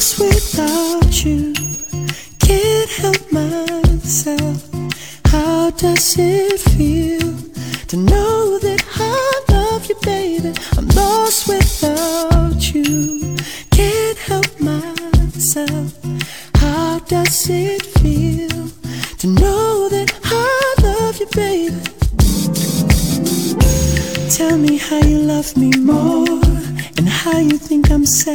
lost without you. Can't help myself. How does it feel to know that I love you, baby? I'm lost without you. Can't help myself. How does it feel to know that I love you, baby? Tell me how you love me more and how you think I'm sad.